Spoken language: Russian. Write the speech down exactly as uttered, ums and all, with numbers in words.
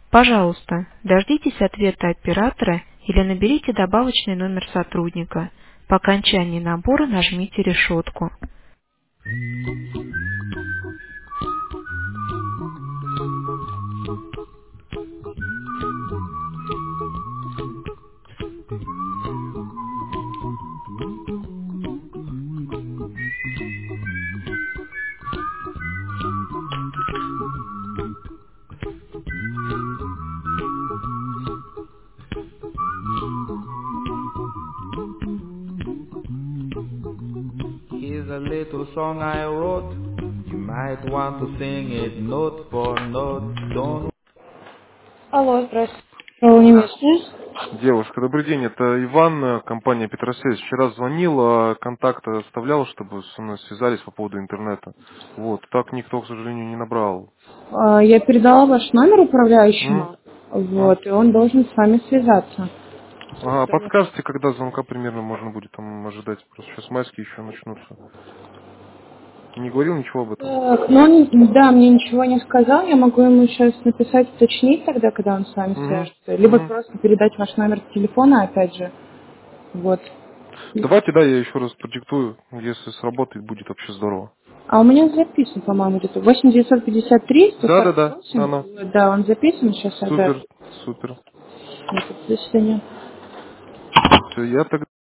Пожалуйста, дождитесь ответа оператора или наберите добавочный номер сотрудника. По окончании набора нажмите решетку. Here's a little song I wrote. You might want to sing it note for note. Don't. Алло, здравствуйте. Алло, не местный? Девушка, добрый день, это Иван, э, компания Петросвязь. Вчера звонил, а контакты оставлял, чтобы со мной связались по поводу интернета. Вот, так никто, к сожалению, не набрал. А, Я передала ваш номер М? управляющему, А? вот, и он должен с вами связаться. А подскажете, когда звонка примерно можно будет там ожидать? Просто сейчас майские еще начнутся. Не говорил ничего об этом? Так, ну он, да, мне ничего не сказал, я могу ему сейчас написать, уточнить тогда, когда он с вами Угу. свяжется, либо Угу. просто передать ваш номер телефона, опять же, вот. Давайте, да, я еще раз продиктую. Если сработает, будет вообще здорово. А у меня записан, по-моему, где-то восемь девятьсот пятьдесят три сто Да, да, сорок да, восемь. оно. Да, он записан, сейчас я Супер, запись. супер. До свидания. Все, я тогда